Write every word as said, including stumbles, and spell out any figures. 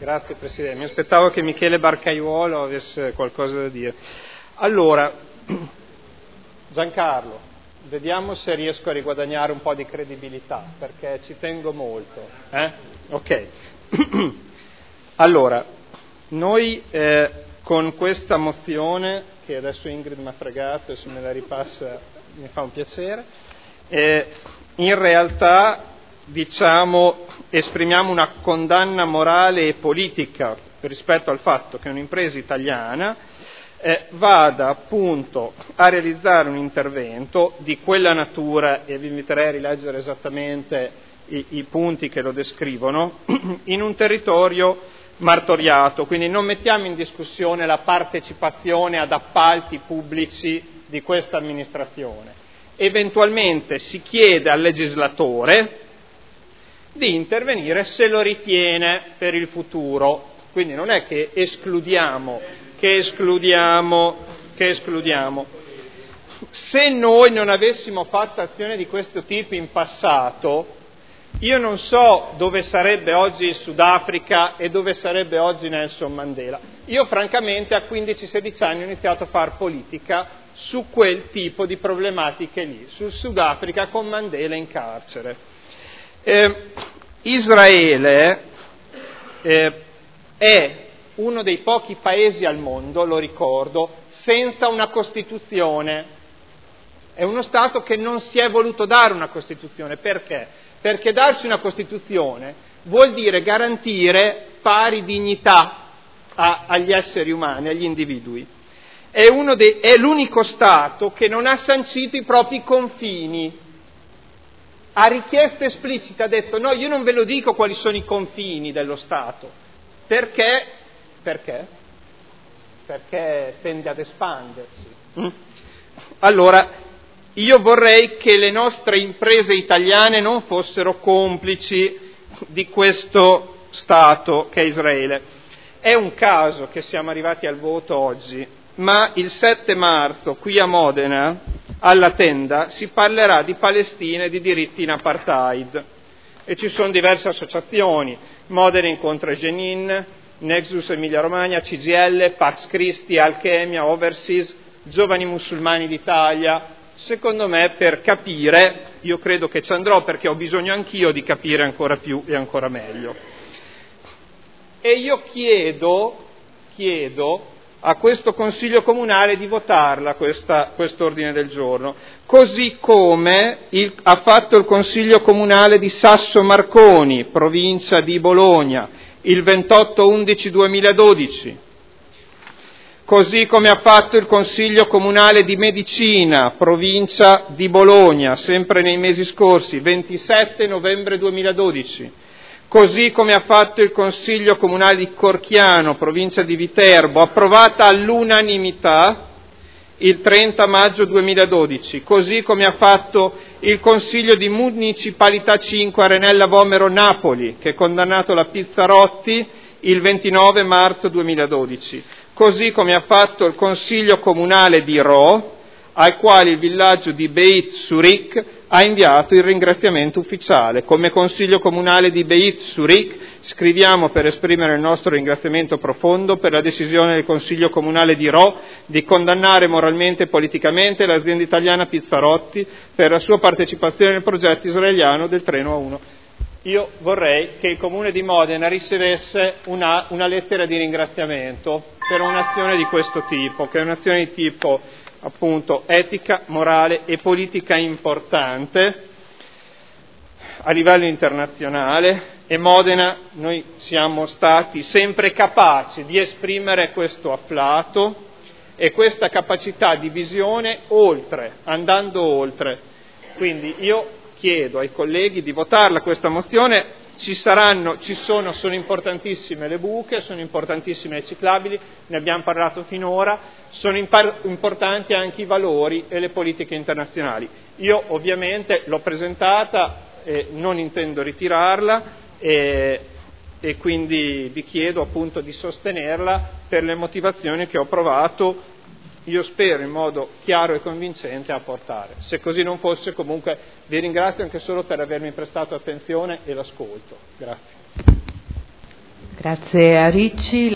Grazie Presidente, mi aspettavo che Michele Barcaiuolo avesse qualcosa da dire. Allora, Giancarlo, vediamo se riesco a riguadagnare un po' di credibilità, perché ci tengo molto. Eh? Ok. Allora, noi eh, con questa mozione, che adesso Ingrid mi ha fregato e se me la ripassa mi fa un piacere, eh, in realtà diciamo esprimiamo una condanna morale e politica rispetto al fatto che un'impresa italiana eh, vada appunto a realizzare un intervento di quella natura, e vi inviterei a rileggere esattamente i, i punti che lo descrivono, in un territorio martoriato. Quindi non mettiamo in discussione la partecipazione ad appalti pubblici di questa amministrazione. Eventualmente si chiede al legislatore di intervenire se lo ritiene per il futuro. Quindi non è che escludiamo, che escludiamo, che escludiamo. Se noi non avessimo fatto azioni di questo tipo in passato, io non so dove sarebbe oggi il Sudafrica e dove sarebbe oggi Nelson Mandela. Io francamente a quindici sedici anni ho iniziato a fare politica su quel tipo di problematiche lì, sul Sudafrica con Mandela in carcere. Eh, Israele eh, è uno dei pochi paesi al mondo, lo ricordo, senza una Costituzione. È uno Stato che non si è voluto dare una Costituzione. Perché? Perché darsi una Costituzione vuol dire garantire pari dignità a, agli esseri umani, agli individui. È, uno dei, è l'unico Stato che non ha sancito i propri confini. A richiesta esplicita ha detto no, io non ve lo dico quali sono i confini dello Stato. Perché? Perché? Perché tende ad espandersi. Mm? Allora, io vorrei che le nostre imprese italiane non fossero complici di questo Stato che è Israele. È un caso che siamo arrivati al voto oggi, ma il sette marzo qui a Modena, alla Tenda, si parlerà di Palestina e di diritti in apartheid. E ci sono diverse associazioni, Modena incontra Jenin, Nexus Emilia Romagna, C G I L, Pax Christi, Alchemia, Overseas, Giovani Musulmani d'Italia. Secondo me per capire, io credo che ci andrò perché ho bisogno anch'io di capire ancora più e ancora meglio. E io chiedo, chiedo a questo Consiglio Comunale di votarla questa, quest'ordine del giorno, così come il, ha fatto il Consiglio Comunale di Sasso Marconi, provincia di Bologna, il ventotto undici duemiladodici, così come ha fatto il Consiglio Comunale di Medicina, provincia di Bologna, sempre nei mesi scorsi, ventisette novembre duemiladodici, così come ha fatto il Consiglio Comunale di Corchiano, provincia di Viterbo, approvata all'unanimità il trenta maggio duemiladodici, così come ha fatto il Consiglio di Municipalità cinque Arenella Vomero Napoli, che ha condannato la Pizzarotti il ventinove marzo duemiladodici, così come ha fatto il Consiglio Comunale di Ro, al quale il villaggio di Beit Surik ha inviato il ringraziamento ufficiale. Come Consiglio Comunale di Beit Surik scriviamo per esprimere il nostro ringraziamento profondo per la decisione del Consiglio Comunale di Ro di condannare moralmente e politicamente l'azienda italiana Pizzarotti per la sua partecipazione nel progetto israeliano del treno A uno. Io vorrei che il Comune di Modena ricevesse una, una lettera di ringraziamento per un'azione di questo tipo, che è un'azione di tipo appunto etica, morale e politica importante a livello internazionale, e Modena noi siamo stati sempre capaci di esprimere questo afflato e questa capacità di visione oltre, andando oltre. Quindi io chiedo ai colleghi di votarla questa mozione. Ci saranno, ci sono, sono importantissime le buche, sono importantissime le ciclabili, ne abbiamo parlato finora, sono impar- importanti anche i valori e le politiche internazionali. Io ovviamente l'ho presentata, eh, non intendo ritirarla e, e quindi vi chiedo appunto di sostenerla per le motivazioni che ho provato, io spero in modo chiaro e convincente, a portare. Se così non fosse, comunque vi ringrazio anche solo per avermi prestato attenzione e l'ascolto. Grazie. Grazie a Ricci.